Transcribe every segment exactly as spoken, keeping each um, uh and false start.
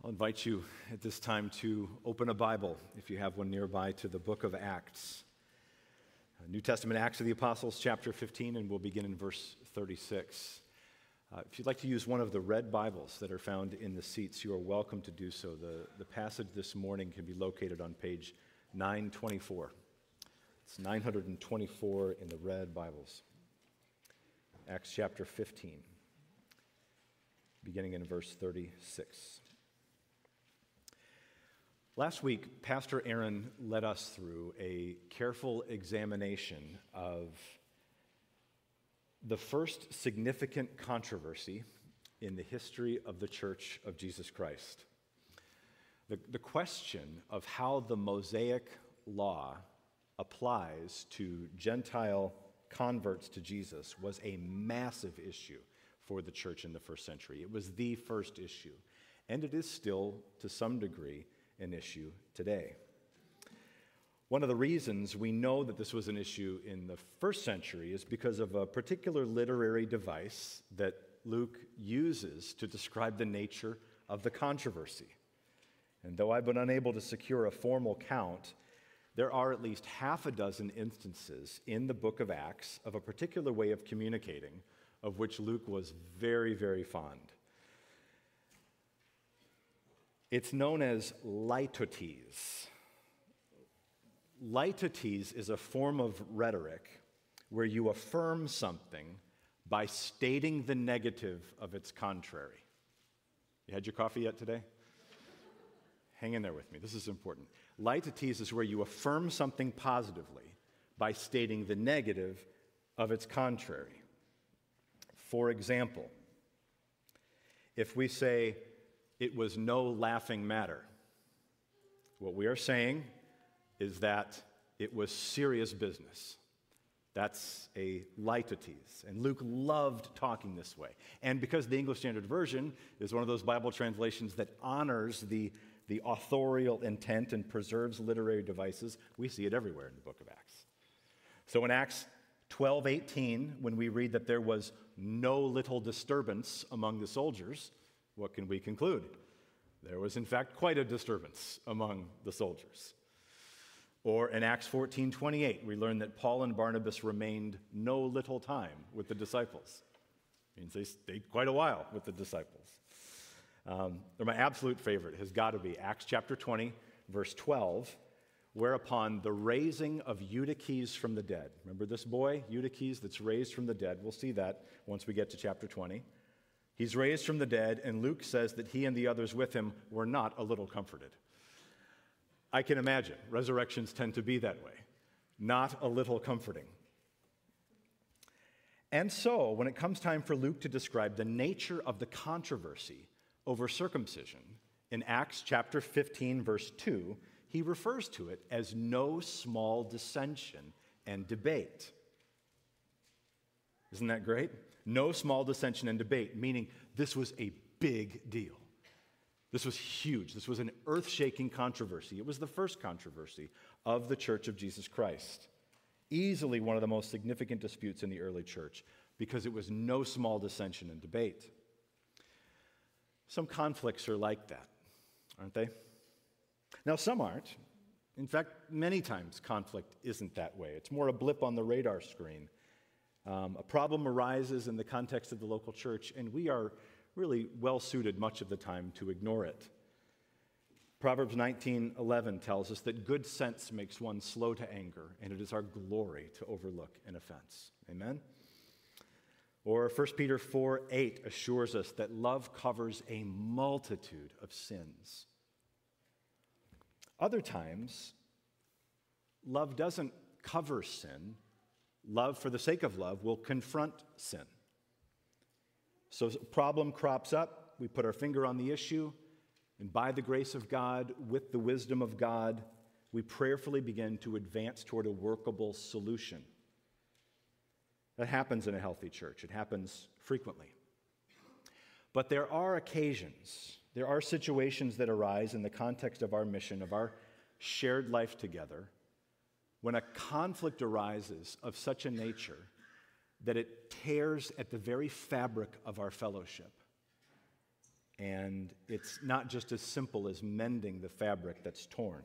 I'll invite you at this time to open a Bible, if you have one nearby, to the book of Acts. New Testament Acts of the Apostles, chapter fifteen, and we'll begin in verse thirty-six. Uh, if you'd like to use one of the red Bibles that are found in the seats, you are welcome to do so. The, the passage this morning can be located on page nine twenty-four. It's nine twenty-four in the red Bibles. Acts chapter fifteen, beginning in verse thirty-six. Last week, Pastor Aaron led us through a careful examination of the first significant controversy in the history of the Church of Jesus Christ. The, the question of how the Mosaic law applies to Gentile converts to Jesus was a massive issue for the church in the first century. It was the first issue, and it is still, to some degree, an issue today. One of the reasons we know that this was an issue in the first century is because of a particular literary device that Luke uses to describe the nature of the controversy. And though I've been unable to secure a formal count, there are at least half a dozen instances in the book of Acts of a particular way of communicating of which Luke was very, very fond. It's known as litotes. Litotes is a form of rhetoric where you affirm something by stating the negative of its contrary. You had your coffee yet today? Hang in there with me. This is important. Litotes is where you affirm something positively by stating the negative of its contrary. For example, if we say, "It was no laughing matter," what we are saying is that it was serious business. That's a litotes, and Luke loved talking this way. And because the English Standard Version is one of those Bible translations that honors the, the authorial intent and preserves literary devices, we see it everywhere in the book of Acts. So in Acts twelve eighteen, when we read that there was no little disturbance among the soldiers, what can we conclude? There was, in fact, quite a disturbance among the soldiers. Or in Acts fourteen twenty-eight, we learn that Paul and Barnabas remained no little time with the disciples. It means they stayed quite a while with the disciples. Um, my absolute favorite has got to be Acts chapter twenty, verse twelve, whereupon the raising of Eutychus from the dead. Remember this boy, Eutychus, that's raised from the dead? We'll see that once we get to chapter twenty. He's raised from the dead, and Luke says that he and the others with him were not a little comforted. I can imagine. Resurrections tend to be that way. Not a little comforting. And so, when it comes time for Luke to describe the nature of the controversy over circumcision, in Acts chapter fifteen, verse two, he refers to it as no small dissension and debate. Isn't that great? No small dissension and debate, meaning this was a big deal. This was huge. This was an earth-shaking controversy. It was the first controversy of the Church of Jesus Christ. Easily one of the most significant disputes in the early church because it was no small dissension and debate. Some conflicts are like that, aren't they? Now, some aren't. In fact, many times conflict isn't that way. It's more a blip on the radar screen. Um, a problem arises in the context of the local church, and we are really well-suited much of the time to ignore it. Proverbs nineteen eleven tells us that good sense makes one slow to anger, and it is our glory to overlook an offense. Amen? Or First Peter four eight assures us that love covers a multitude of sins. Other times, love doesn't cover sin. Love, for the sake of love, will confront sin. So a problem crops up, we put our finger on the issue, and by the grace of God, with the wisdom of God, we prayerfully begin to advance toward a workable solution. That happens in a healthy church. It happens frequently. But there are occasions, there are situations that arise in the context of our mission, of our shared life together, when a conflict arises of such a nature that it tears at the very fabric of our fellowship. And it's not just as simple as mending the fabric that's torn.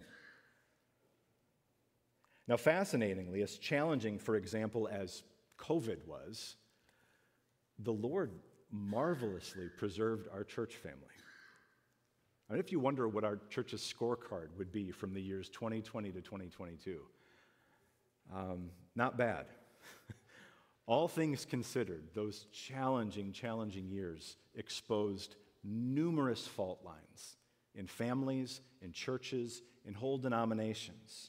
Now, fascinatingly, as challenging, for example, as COVID was, the Lord marvelously preserved our church family. I mean, if you wonder what our church's scorecard would be from the years twenty twenty to twenty twenty-two, um, not bad. All things considered, those challenging, challenging years exposed numerous fault lines in families, in churches, in whole denominations,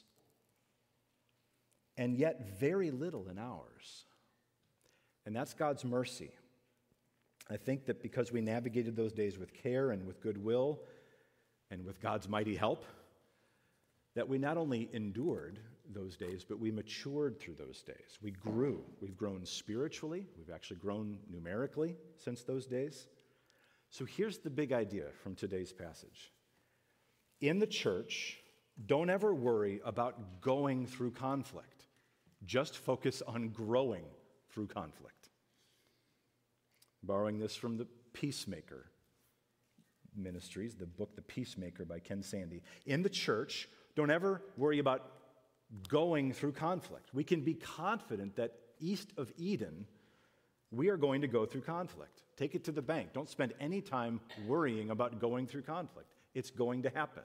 and yet very little in ours. And that's God's mercy. I think that because we navigated those days with care and with goodwill and with God's mighty help, that we not only endured those days, but we matured through those days. We grew. We've grown spiritually. We've actually grown numerically since those days. So here's the big idea from today's passage. In the church, don't ever worry about going through conflict. Just focus on growing through conflict. Borrowing this from the Peacemaker Ministries, the book The Peacemaker by Ken Sande. In the church, don't ever worry about going through conflict. We can be confident that east of Eden, we are going to go through conflict. Take it to the bank. Don't spend any time worrying about going through conflict. It's going to happen.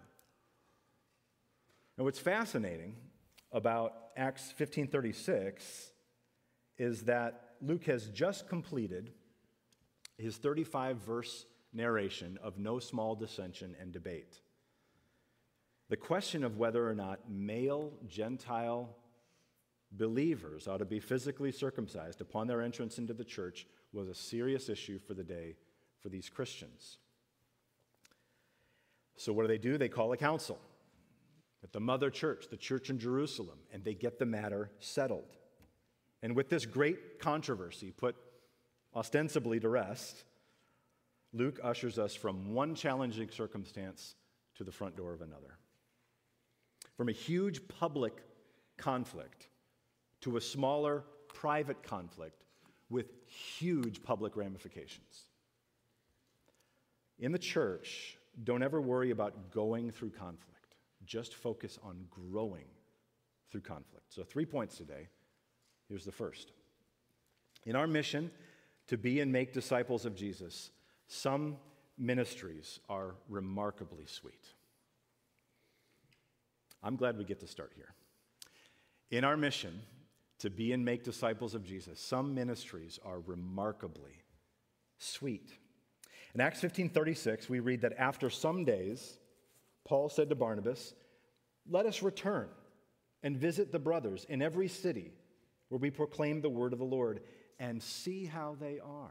Now, what's fascinating about Acts fifteen thirty-six is that Luke has just completed his thirty-five verse narration of no small dissension and debate. The question of whether or not male Gentile believers ought to be physically circumcised upon their entrance into the church was a serious issue for the day for these Christians. So what do they do? They call a council at the mother church, the church in Jerusalem, and they get the matter settled. And with this great controversy put ostensibly to rest, Luke ushers us from one challenging circumstance to the front door of another. From a huge public conflict to a smaller private conflict with huge public ramifications. In the church, don't ever worry about going through conflict. Just focus on growing through conflict. So three points today. Here's the first. In our mission to be and make disciples of Jesus, some ministries are remarkably sweet. I'm glad we get to start here. In our mission to be and make disciples of Jesus, some ministries are remarkably sweet. In Acts fifteen thirty-six, we read that after some days, Paul said to Barnabas, "Let us return and visit the brothers in every city where we proclaim the word of the Lord and see how they are."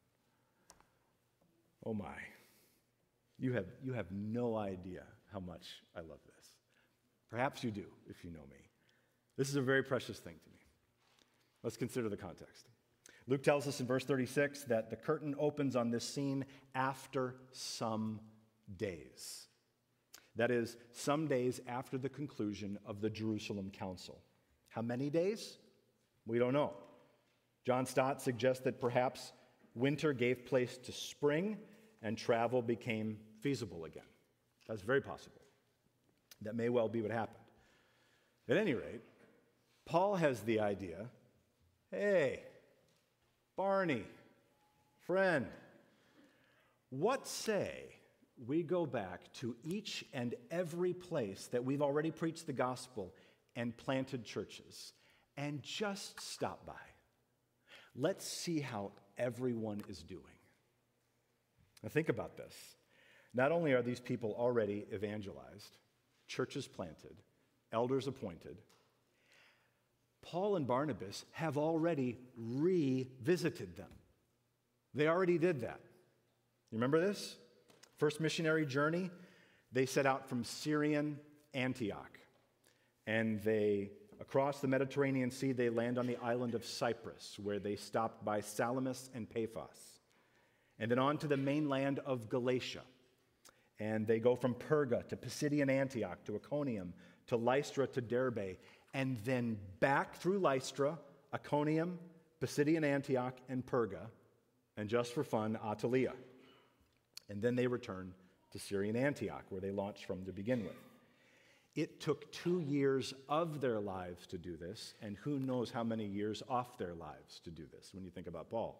Oh my, you have, you have no idea how much I love this. Perhaps you do if you know me. This is a very precious thing to me. Let's consider the context. Luke tells us in verse thirty-six that the curtain opens on this scene after some days. That is, some days after the conclusion of the Jerusalem Council. How many days? We don't know. John Stott suggests that perhaps winter gave place to spring and travel became feasible again. That's very possible. That may well be what happened. At any rate, Paul has the idea, hey, Barney, friend, what say we go back to each and every place that we've already preached the gospel and planted churches and just stop by. Let's see how everyone is doing. Now think about this. Not only are these people already evangelized, churches planted, elders appointed, Paul and Barnabas have already revisited them. They already did that. You remember this? First missionary journey, they set out from Syrian Antioch. And they, across the Mediterranean Sea, they land on the island of Cyprus, where they stopped by Salamis and Paphos. And then on to the mainland of Galatia. And they go from Perga to Pisidian Antioch to Iconium to Lystra to Derbe, and then back through Lystra, Iconium, Pisidian Antioch, and Perga, and just for fun, Attalia. And then they returned to Syrian Antioch, where they launched from to begin with. It took two years of their lives to do this, and who knows how many years off their lives to do this when you think about Paul.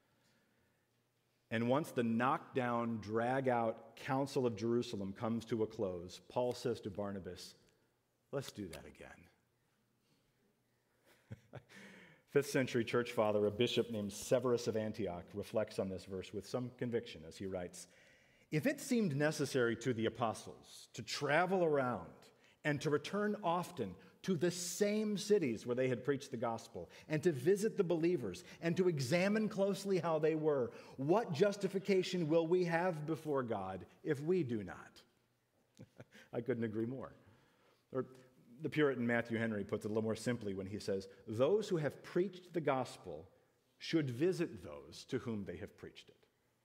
And once the knockdown, drag-out Council of Jerusalem comes to a close, Paul says to Barnabas, let's do that again. Fifth century church father, a bishop named Severus of Antioch, reflects on this verse with some conviction as he writes, if it seemed necessary to the apostles to travel around and to return often to the same cities where they had preached the gospel, and to visit the believers, and to examine closely how they were, what justification will we have before God if we do not? I couldn't agree more. Or the Puritan Matthew Henry puts it a little more simply when he says, those who have preached the gospel should visit those to whom they have preached it.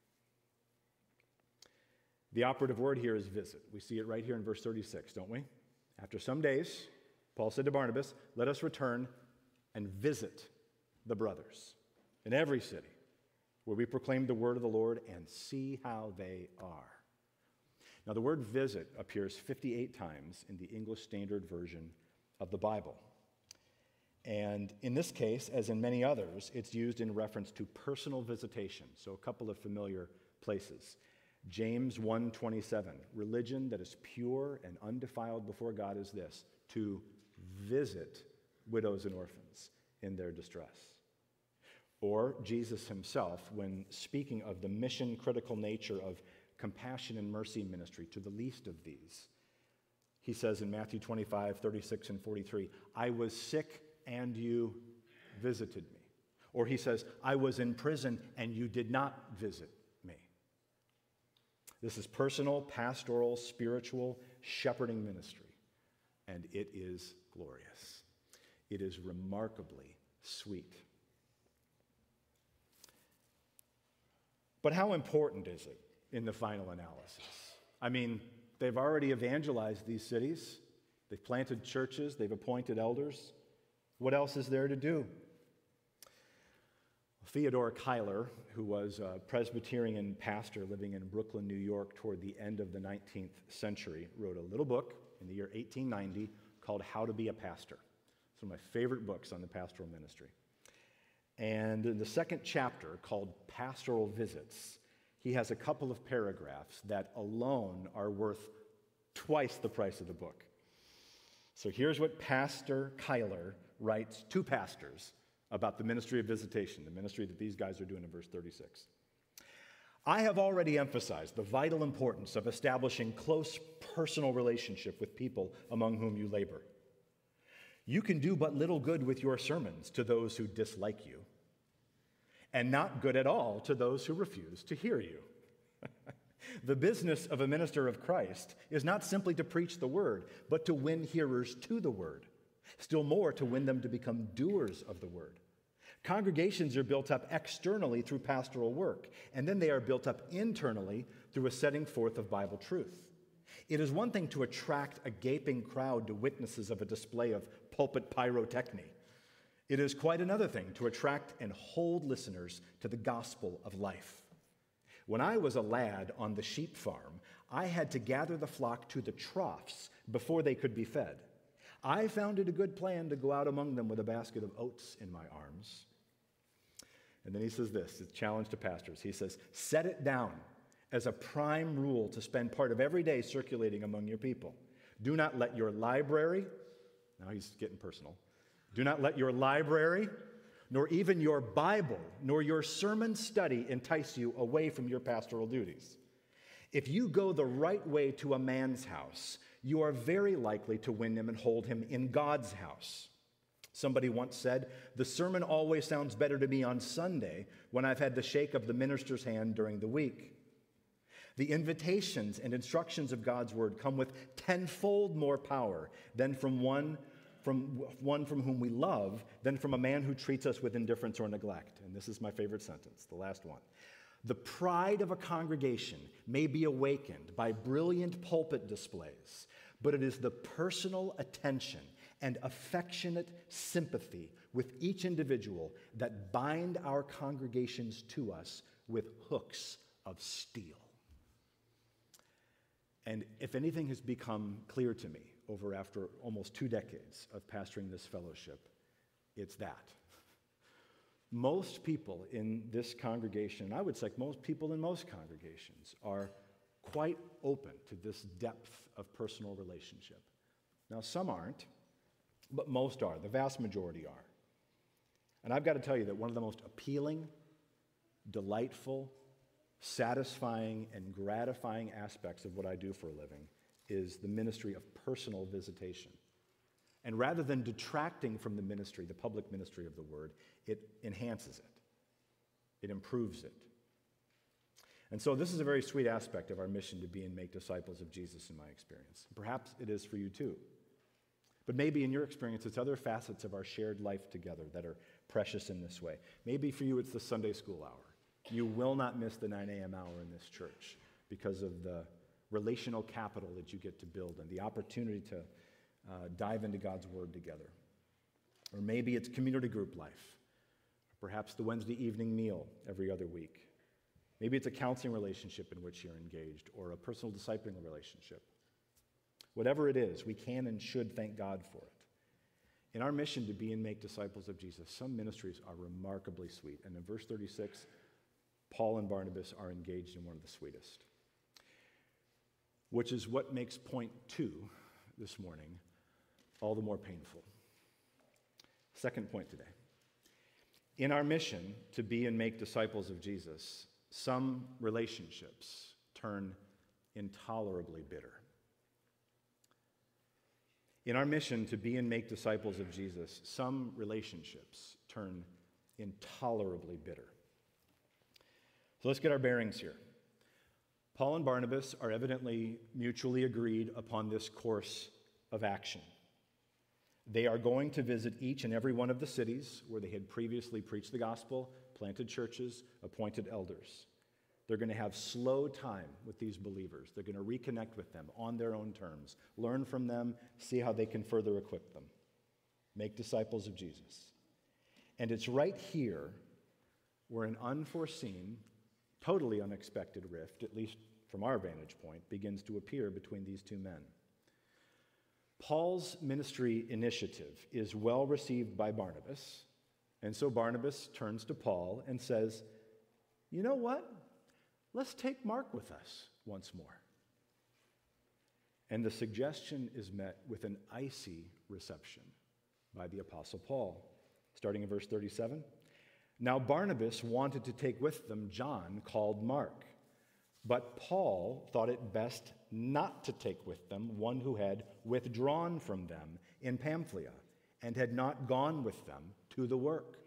The operative word here is visit. We see it right here in verse thirty-six, don't we? After some days, Paul said to Barnabas, let us return and visit the brothers in every city where we proclaim the word of the Lord and see how they are. Now, the word visit appears fifty-eight times in the English Standard Version of the Bible. And in this case, as in many others, it's used in reference to personal visitation. So a couple of familiar places. James one twenty-seven, religion that is pure and undefiled before God is this, to visit widows and orphans in their distress. Or Jesus himself, when speaking of the mission-critical nature of compassion and mercy ministry to the least of these, he says in Matthew twenty-five, thirty-six, and forty-three, I was sick and you visited me. Or he says, I was in prison and you did not visit me. This is personal, pastoral, spiritual, shepherding ministry, and it is glorious. It is remarkably sweet. But how important is it in the final analysis? I mean, they've already evangelized these cities. They've planted churches. They've appointed elders. What else is there to do? Theodore Cuyler, who was a Presbyterian pastor living in Brooklyn, New York toward the end of the nineteenth century, wrote a little book in the year eighteen ninety called How to Be a Pastor. It's one of my favorite books on the pastoral ministry. And in the second chapter, called Pastoral Visits, he has a couple of paragraphs that alone are worth twice the price of the book. So here's what Pastor Cuyler writes to pastors about the ministry of visitation, the ministry that these guys are doing in verse thirty-six. I have already emphasized the vital importance of establishing close personal relationship with people among whom you labor. You can do but little good with your sermons to those who dislike you, and not good at all to those who refuse to hear you. The business of a minister of Christ is not simply to preach the word, but to win hearers to the word. Still more, to win them to become doers of the word. Congregations are built up externally through pastoral work, and then they are built up internally through a setting forth of Bible truth. It is one thing to attract a gaping crowd to witnesses of a display of pulpit pyrotechny. It is quite another thing to attract and hold listeners to the gospel of life. When I was a lad on the sheep farm, I had to gather the flock to the troughs before they could be fed. I found it a good plan to go out among them with a basket of oats in my arms. And then he says this, it's a challenge to pastors. He says, set it down as a prime rule to spend part of every day circulating among your people. Do not let your library, now he's getting personal, do not let your library, nor even your Bible, nor your sermon study entice you away from your pastoral duties. If you go the right way to a man's house, you are very likely to win him and hold him in God's house. Somebody once said, the sermon always sounds better to me on Sunday when I've had the shake of the minister's hand during the week. The invitations and instructions of God's word come with tenfold more power than from one from one from whom we love than from a man who treats us with indifference or neglect. And this is my favorite sentence, the last one. The pride of a congregation may be awakened by brilliant pulpit displays, but it is the personal attention and affectionate sympathy with each individual that bind our congregations to us with hooks of steel. And if anything has become clear to me over after almost two decades of pastoring this fellowship, it's that. Most people in this congregation, and I would say most people in most congregations, are quite open to this depth of personal relationship. Now, some aren't, but most are. The vast majority are. And I've got to tell you that one of the most appealing, delightful, satisfying, and gratifying aspects of what I do for a living is the ministry of personal visitation. And rather than detracting from the ministry, the public ministry of the word, it enhances it. It improves it. And so this is a very sweet aspect of our mission to be and make disciples of Jesus in my experience. Perhaps it is for you too. But maybe in your experience, it's other facets of our shared life together that are precious in this way. Maybe for you, it's the Sunday school hour. You will not miss the nine a.m. hour in this church because of the relational capital that you get to build and the opportunity to uh, dive into God's Word together. Or maybe it's community group life. Perhaps the Wednesday evening meal every other week. Maybe it's a counseling relationship in which you're engaged or a personal discipling relationship. Whatever it is, we can and should thank God for it. In our mission to be and make disciples of Jesus, some ministries are remarkably sweet. And in verse thirty-six, Paul and Barnabas are engaged in one of the sweetest, which is what makes point two this morning all the more painful. Second point today. In our mission to be and make disciples of Jesus, some relationships turn intolerably bitter. In our mission to be and make disciples of Jesus, some relationships turn intolerably bitter. So let's get our bearings here. Paul and Barnabas are evidently mutually agreed upon this course of action. They are going to visit each and every one of the cities where they had previously preached the gospel, planted churches, appointed elders. They're going to have slow time with these believers. They're going to reconnect with them on their own terms, learn from them, see how they can further equip them, make disciples of Jesus. And it's right here where an unforeseen, totally unexpected rift, at least from our vantage point, begins to appear between these two men. Paul's ministry initiative is well received by Barnabas, and so Barnabas turns to Paul and says, "You know what? Let's take Mark with us once more." And the suggestion is met with an icy reception by the Apostle Paul. Starting in verse thirty-seven. Now Barnabas wanted to take with them John, called Mark, but Paul thought it best not to take with them one who had withdrawn from them in Pamphylia and had not gone with them to the work.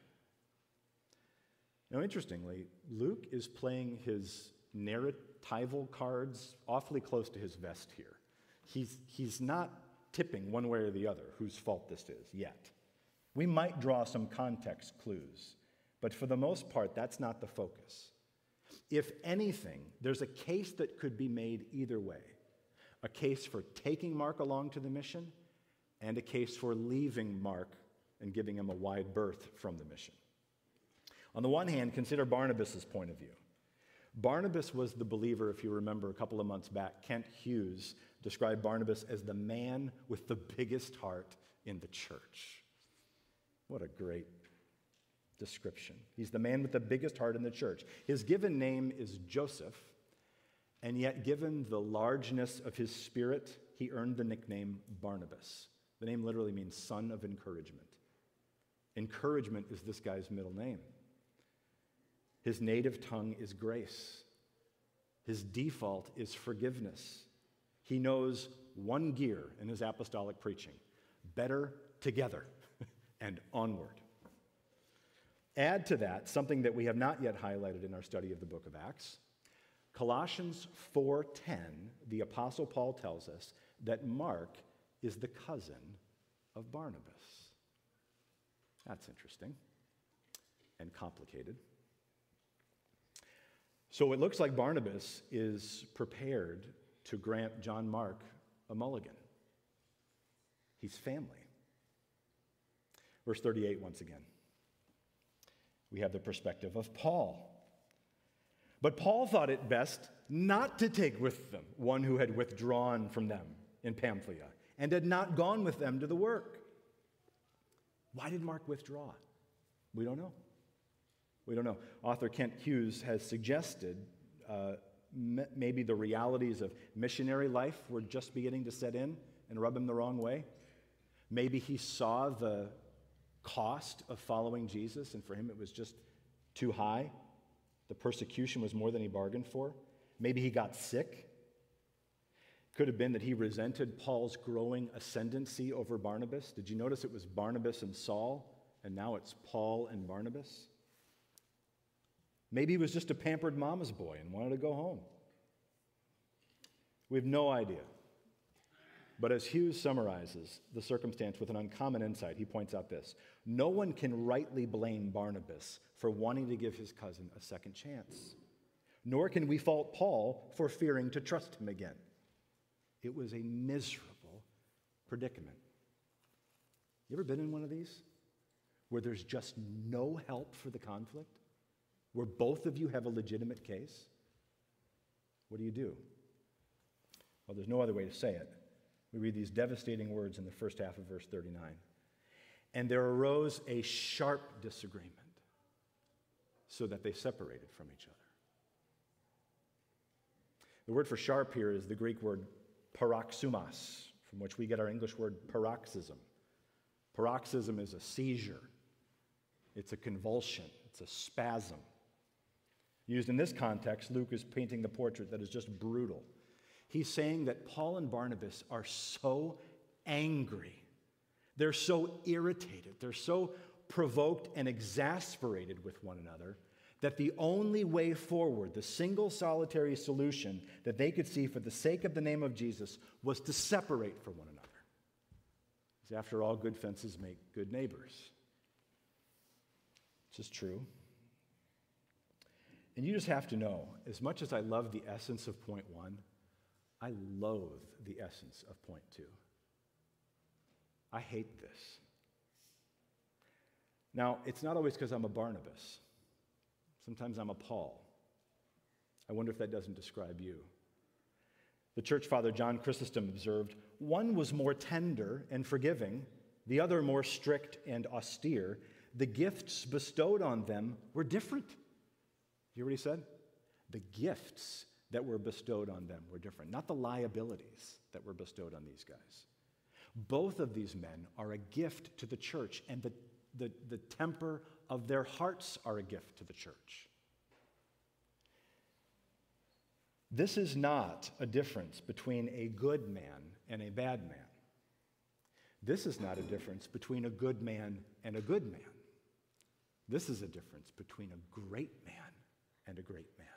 Now, interestingly, Luke is playing his narratival cards awfully close to his vest here. He's, he's not tipping one way or the other whose fault this is yet. We might draw some context clues, but for the most part, that's not the focus. If anything, there's a case that could be made either way. A case for taking Mark along to the mission, and a case for leaving Mark and giving him a wide berth from the mission. On the one hand, consider Barnabas' point of view. Barnabas was the believer, if you remember a couple of months back, Kent Hughes described Barnabas as the man with the biggest heart in the church. What a great description. He's the man with the biggest heart in the church. His given name is Joseph, and yet given the largeness of his spirit, he earned the nickname Barnabas. The name literally means son of encouragement. Encouragement is this guy's middle name. His native tongue is grace. His default is forgiveness. He knows one gear in his apostolic preaching: better together and onward. Add to that something that we have not yet highlighted in our study of the book of Acts. Colossians four ten, the Apostle Paul tells us that Mark is the cousin of Barnabas. That's interesting and complicated. So it looks like Barnabas is prepared to grant John Mark a mulligan. He's family. Verse thirty-eight once again. We have the perspective of Paul. But Paul thought it best not to take with them one who had withdrawn from them in Pamphylia and had not gone with them to the work. Why did Mark withdraw? We don't know. We don't know. Author Kent Hughes has suggested uh, m- maybe the realities of missionary life were just beginning to set in and rub him the wrong way. Maybe he saw the cost of following Jesus, and for him it was just too high. The persecution was more than he bargained for. Maybe he got sick. Could have been that he resented Paul's growing ascendancy over Barnabas. Did you notice it was Barnabas and Saul, and now it's Paul and Barnabas? Maybe he was just a pampered mama's boy and wanted to go home. We have no idea. But as Hughes summarizes the circumstance with an uncommon insight, he points out this: no one can rightly blame Barnabas for wanting to give his cousin a second chance, nor can we fault Paul for fearing to trust him again. It was a miserable predicament. You ever been in one of these where there's just no help for the conflict, where both of you have a legitimate case? What do you do? Well, there's no other way to say it. We read these devastating words in the first half of verse thirty-nine. And there arose a sharp disagreement, so that they separated from each other. The word for sharp here is the Greek word paroxysmos, from which we get our English word paroxysm. Paroxysm is a seizure. It's a convulsion. It's a spasm. Used in this context, Luke is painting the portrait that is just brutal. He's saying that Paul and Barnabas are so angry. They're so irritated. They're so provoked and exasperated with one another that the only way forward, the single solitary solution that they could see for the sake of the name of Jesus, was to separate from one another. Because after all, good fences make good neighbors. This is true. And you just have to know, as much as I love the essence of point one, I loathe the essence of point two. I hate this. Now, it's not always because I'm a Barnabas. Sometimes I'm a Paul. I wonder if that doesn't describe you. The church father John Chrysostom observed, one was more tender and forgiving, the other more strict and austere. The gifts bestowed on them were different. You hear what he said? The gifts that were bestowed on them were different, not the liabilities that were bestowed on these guys. Both of these men are a gift to the church, and the, the, the temper of their hearts are a gift to the church. This is not a difference between a good man and a bad man. This is not a difference between a good man and a good man. This is a difference between a great man and a great man.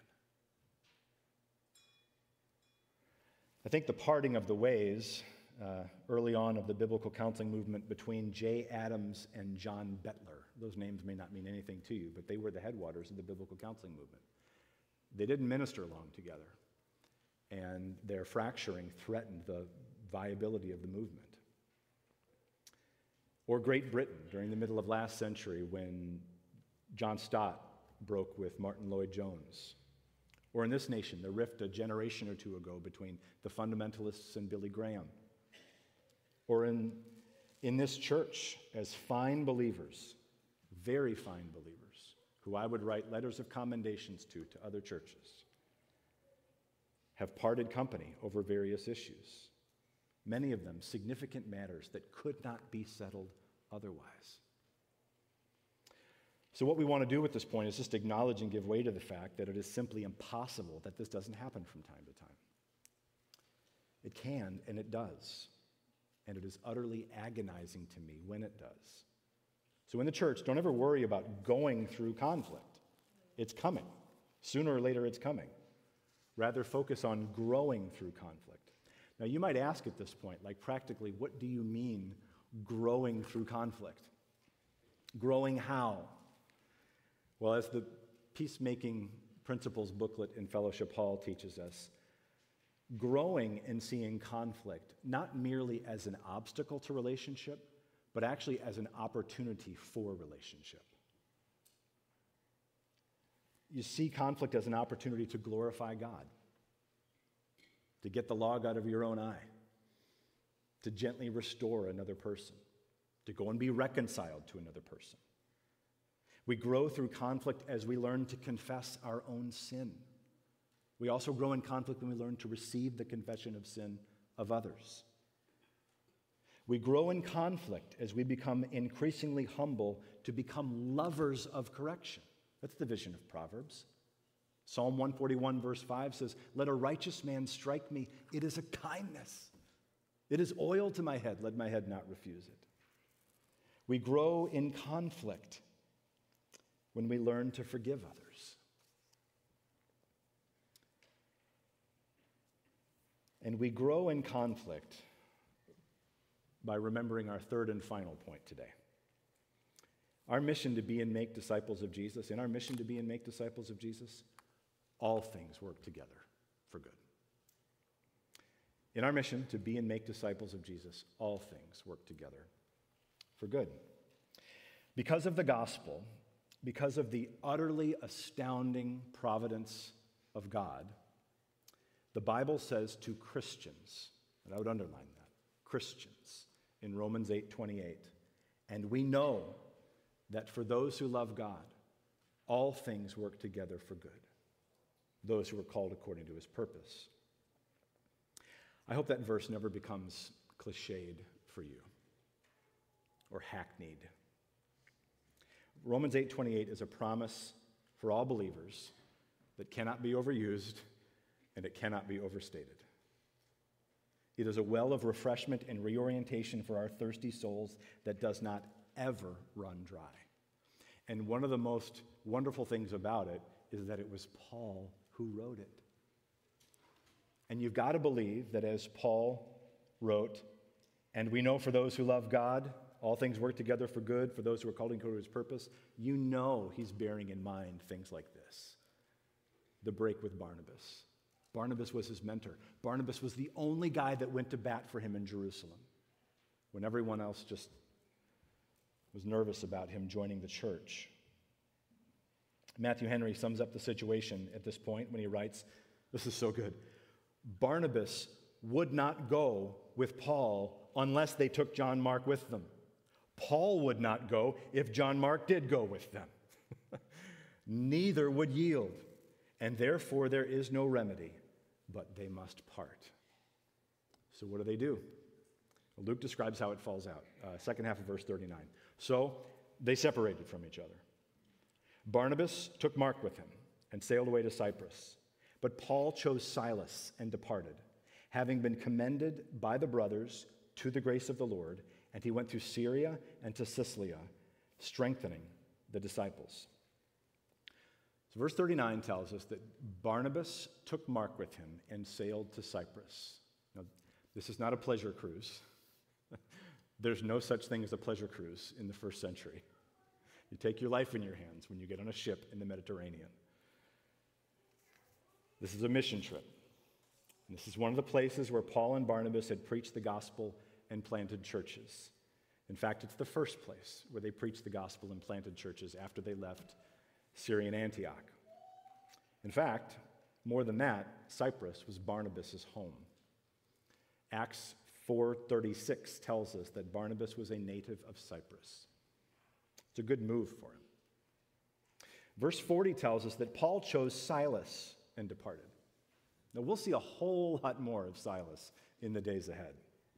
I think the parting of the ways uh, early on of the biblical counseling movement between Jay Adams and John Bettler, those names may not mean anything to you, but they were the headwaters of the biblical counseling movement. They didn't minister long together, and their fracturing threatened the viability of the movement. Or Great Britain during the middle of last century when John Stott broke with Martin Lloyd-Jones. Or in this nation, the rift a generation or two ago between the fundamentalists and Billy Graham. Or in, in this church, as fine believers, very fine believers, who I would write letters of commendations to, to other churches, have parted company over various issues. Many of them significant matters that could not be settled otherwise. So what we want to do at this point is just acknowledge and give way to the fact that it is simply impossible that this doesn't happen from time to time. It can, and it does. And it is utterly agonizing to me when it does. So in the church, don't ever worry about going through conflict. It's coming. Sooner or later, it's coming. Rather, focus on growing through conflict. Now, you might ask at this point, like practically, what do you mean growing through conflict? Growing how? Well, as the Peacemaking Principles booklet in Fellowship Hall teaches us, growing in seeing conflict not merely as an obstacle to relationship, but actually as an opportunity for relationship. You see conflict as an opportunity to glorify God. to get the log out of your own eye, to gently restore another person, to go and be reconciled to another person. We grow through conflict as we learn to confess our own sin. We also grow in conflict when we learn to receive the confession of sin of others. We grow in conflict as we become increasingly humble to become lovers of correction. That's the vision of Proverbs. Psalm one forty-one verse five says, "Let a righteous man strike me. It is a kindness. It is oil to my head. Let my head not refuse it." We grow in conflict when we learn to forgive others. And we grow in conflict by remembering our third and final point today. Our mission to be and make disciples of Jesus, in our mission to be and make disciples of Jesus, all things work together for good. In our mission to be and make disciples of Jesus, all things work together for good. Because of the gospel, because of the utterly astounding providence of God, the Bible says to Christians, and I would underline that, Christians, in Romans eight twenty-eight, "And we know that for those who love God, all things work together for good, those who are called according to his purpose." I hope that verse never becomes cliched for you or hackneyed. Romans eight twenty-eight is a promise for all believers that cannot be overused and it cannot be overstated. It is a well of refreshment and reorientation for our thirsty souls that does not ever run dry. And one of the most wonderful things about it is that it was Paul who wrote it. And you've got to believe that as Paul wrote, "And we know for those who love God, all things work together for good, for those who are called according to his purpose," you know he's bearing in mind things like this. The break with Barnabas. Barnabas was his mentor. Barnabas was the only guy that went to bat for him in Jerusalem when everyone else just was nervous about him joining the church. Matthew Henry sums up the situation at this point when he writes, this is so good, "Barnabas would not go with Paul unless they took John Mark with them. Paul would not go if John Mark did go with them. Neither would yield, and therefore there is no remedy, but they must part." So what do they do? Well, Luke describes how it falls out. Uh, second half of verse thirty-nine. "So they separated from each other. Barnabas took Mark with him and sailed away to Cyprus. But Paul chose Silas and departed, having been commended by the brothers to the grace of the Lord, and he went to Syria and to Cilicia, strengthening the disciples." So verse thirty-nine tells us that Barnabas took Mark with him and sailed to Cyprus. Now, this is not a pleasure cruise. There's no such thing as a pleasure cruise in the first century. You take your life in your hands when you get on a ship in the Mediterranean. This is a mission trip. And this is one of the places where Paul and Barnabas had preached the gospel and planted churches. In fact, it's the first place where they preached the gospel and planted churches after they left Syrian Antioch. In fact, more than that, Cyprus was Barnabas' home. Acts four thirty-six tells us that Barnabas was a native of Cyprus. It's a good move for him. Verse forty tells us that Paul chose Silas and departed. Now, we'll see a whole lot more of Silas in the days ahead.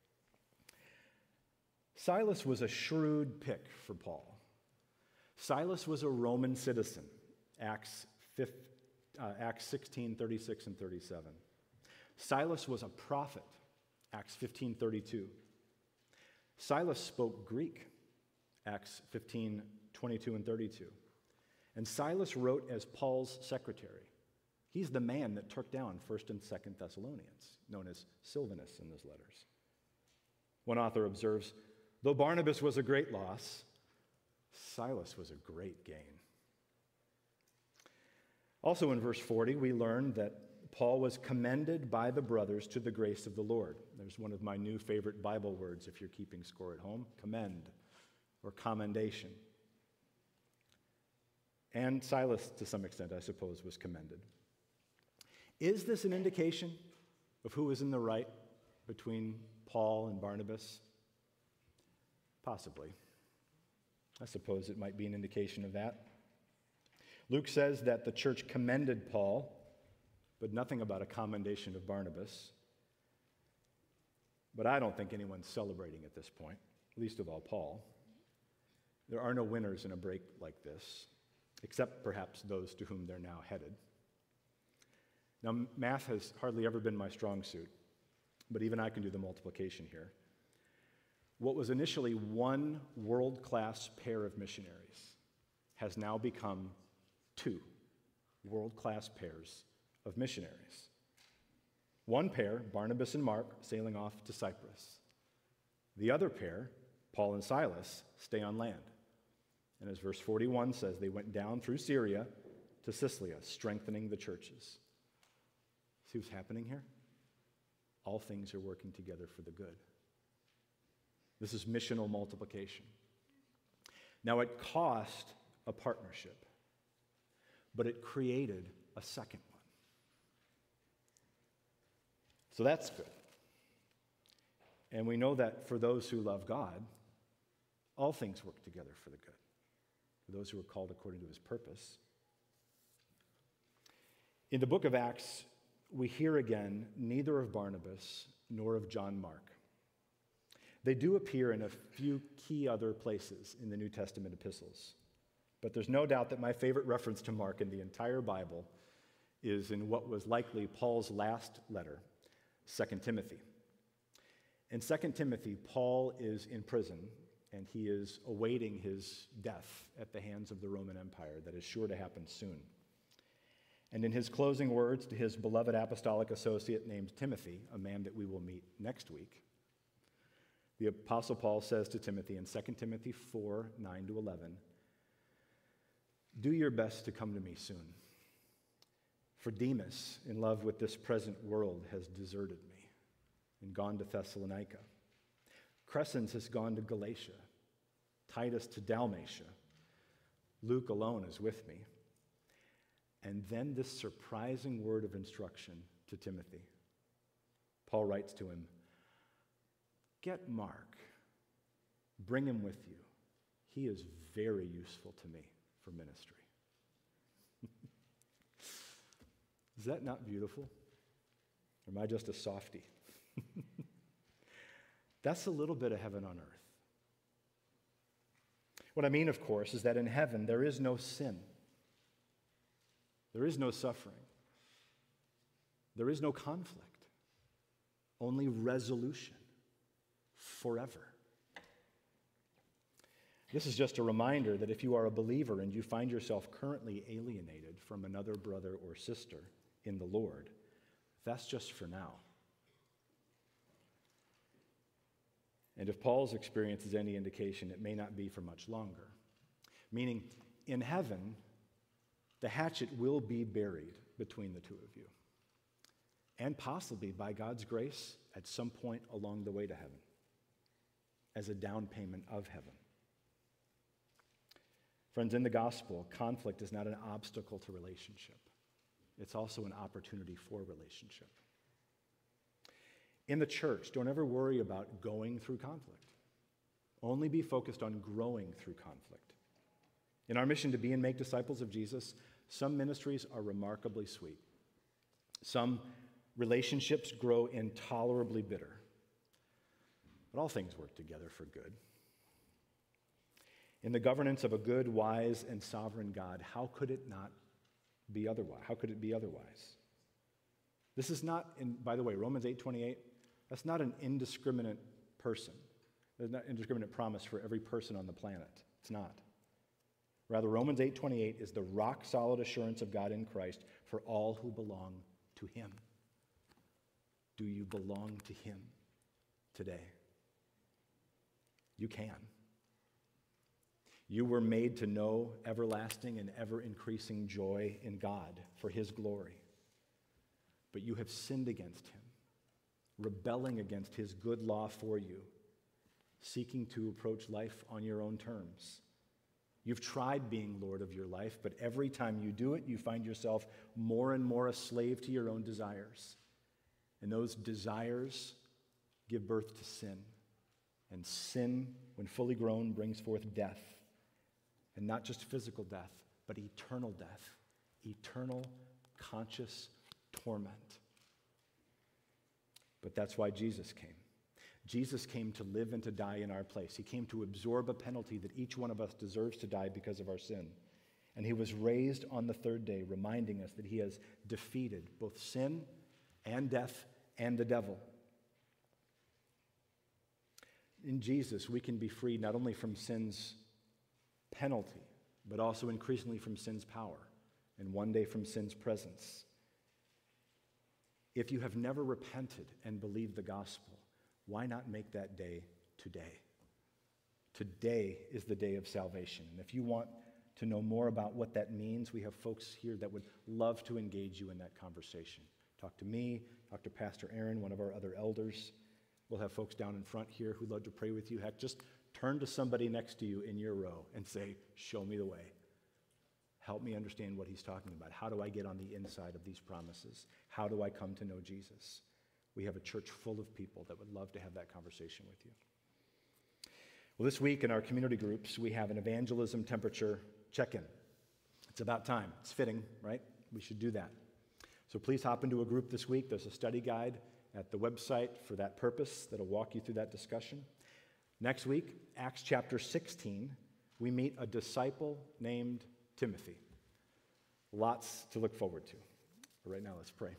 Silas was a shrewd pick for Paul. Silas was a Roman citizen, Acts, uh, Acts sixteen thirty-six and thirty-seven. Silas was a prophet, Acts fifteen thirty-two. Silas spoke Greek, Acts fifteen twenty-two and thirty-two. And Silas wrote as Paul's secretary. He's the man that took down First and Second Thessalonians, known as Silvanus in those letters. One author observes, though Barnabas was a great loss, Silas was a great gain. Also in verse forty, we learn that Paul was commended by the brothers to the grace of the Lord. There's one of my new favorite Bible words if you're keeping score at home, commend or commendation. And Silas, to some extent, I suppose, was commended. Is this an indication of who was in the right between Paul and Barnabas? Possibly. I suppose it might be an indication of that. Luke says that the church commended Paul, but nothing about a commendation of Barnabas. But I don't think anyone's celebrating at this point, least of all Paul. There are no winners in a break like this, except perhaps those to whom they're now headed. Now, math has hardly ever been my strong suit, but even I can do the multiplication here. What was initially one world-class pair of missionaries has now become two world-class pairs of missionaries. One pair, Barnabas and Mark, sailing off to Cyprus. The other pair, Paul and Silas, stay on land. And as verse forty-one says, they went down through Syria to Cilicia, strengthening the churches. See what's happening here? All things are working together for the good. This is missional multiplication. Now, it cost a partnership, but it created a second one. So that's good. And we know that for those who love God, all things work together for the good, for those who are called according to his purpose. In the book of Acts, we hear again neither of Barnabas nor of John Mark. They do appear in a few key other places in the New Testament epistles, but there's no doubt that my favorite reference to Mark in the entire Bible is in what was likely Paul's last letter, Second Timothy. In Second Timothy, Paul is in prison, and he is awaiting his death at the hands of the Roman Empire that is sure to happen soon. And in his closing words to his beloved apostolic associate named Timothy, a man that we will meet next week, the Apostle Paul says to Timothy in Second Timothy four, nine to eleven, "Do your best to come to me soon. For Demas, in love with this present world, has deserted me and gone to Thessalonica. Crescens has gone to Galatia, Titus to Dalmatia. Luke alone is with me." And then this surprising word of instruction to Timothy. Paul writes to him, "Get Mark, bring him with you. He is very useful to me for ministry." Is that not beautiful? Or am I just a softie? That's a little bit of heaven on earth. What I mean, of course, is that in heaven there is no sin. There is no suffering. There is no conflict. Only resolution forever. This is just a reminder that if you are a believer and you find yourself currently alienated from another brother or sister in the Lord, that's just for now. And if Paul's experience is any indication, it may not be for much longer. Meaning, in heaven, the hatchet will be buried between the two of you. And possibly, by God's grace, at some point along the way to heaven, as a down payment of heaven. Friends, in the gospel, conflict is not an obstacle to relationship. It's also an opportunity for relationship. In the church, don't ever worry about going through conflict. Only be focused on growing through conflict. In our mission to be and make disciples of Jesus, some ministries are remarkably sweet. Some relationships grow intolerably bitter. But all things work together for good. In the governance of a good, wise, and sovereign God, how could it not be otherwise? How could it be otherwise? This is not, in, by the way, Romans eight twenty-eight, that's not an indiscriminate person. There's not indiscriminate promise for every person on the planet. It's not. Rather, Romans eight twenty-eight is the rock-solid assurance of God in Christ for all who belong to him. Do you belong to him today? You can. You were made to know everlasting and ever-increasing joy in God for his glory. But you have sinned against him, rebelling against his good law for you, seeking to approach life on your own terms. You've tried being Lord of your life, but every time you do it, you find yourself more and more a slave to your own desires. And those desires give birth to sin. And sin, when fully grown, brings forth death. And not just physical death, but eternal death. Eternal, conscious torment. But that's why Jesus came. Jesus came to live and to die in our place. He came to absorb a penalty that each one of us deserves to die because of our sin. And he was raised on the third day, reminding us that he has defeated both sin and death and the devil. In Jesus, we can be freed not only from sin's penalty, but also increasingly from sin's power, and one day from sin's presence. If you have never repented and believed the gospel, why not make that day today? Today is the day of salvation. And if you want to know more about what that means, we have folks here that would love to engage you in that conversation. Talk to me, talk to Pastor Aaron, one of our other elders. We'll have folks down in front here who'd love to pray with you. Heck, just turn to somebody next to you in your row and say, show me the way. Help me understand what he's talking about. How do I get on the inside of these promises? How do I come to know Jesus? We have a church full of people that would love to have that conversation with you. Well, this week in our community groups, we have an evangelism temperature check-in. It's about time. It's fitting, right? We should do that. So please hop into a group this week. There's a study guide at the website for that purpose that'll walk you through that discussion. Next week, Acts chapter sixteen, we meet a disciple named Timothy. Lots to look forward to. But right now, let's pray.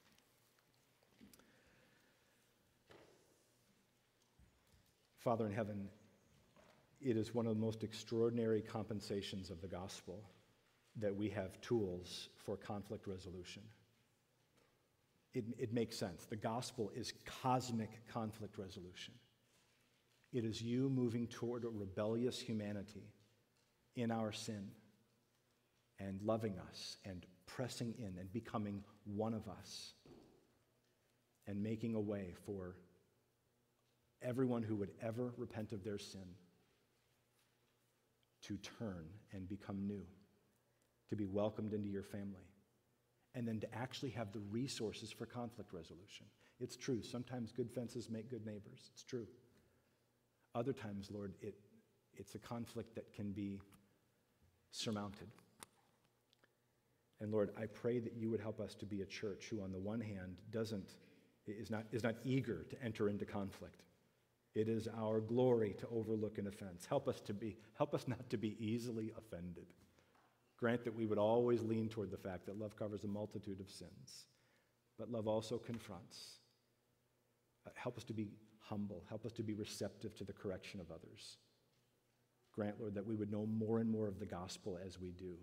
Father in heaven, it is one of the most extraordinary compensations of the gospel that we have tools for conflict resolution. It, it makes sense. The gospel is cosmic conflict resolution. It is you moving toward a rebellious humanity in our sin and loving us and pressing in and becoming one of us and making a way for everyone who would ever repent of their sin to turn and become new, to be welcomed into your family, and then to actually have the resources for conflict resolution. It's true. Sometimes good fences make good neighbors. It's true. Other times, Lord, it, it's a conflict that can be surmounted. And Lord, I pray that you would help us to be a church who, on the one hand, doesn't, is not, is not eager to enter into conflict. It is our glory to overlook an offense. Help us to be, help us not to be easily offended. Grant that we would always lean toward the fact that love covers a multitude of sins, but love also confronts. Uh, help us to be humble. Help us to be receptive to the correction of others. Grant, Lord, that we would know more and more of the gospel as we do.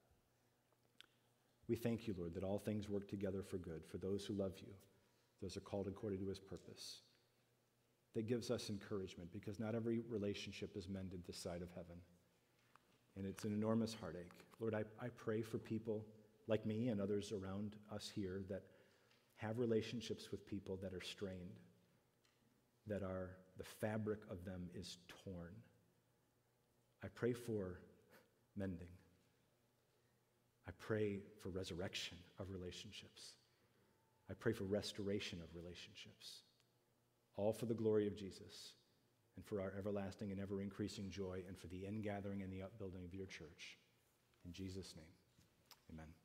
We thank you, Lord, that all things work together for good, for those who love you, those are called according to his purpose. That gives us encouragement, because not every relationship is mended this side of heaven. And it's an enormous heartache. Lord, I, I pray for people like me and others around us here that have relationships with people that are strained, that are, the fabric of them is torn. I pray for mending. I pray for resurrection of relationships. I pray for restoration of relationships. All for the glory of Jesus and for our everlasting and ever-increasing joy and for the ingathering and the upbuilding of your church. In Jesus' name, amen.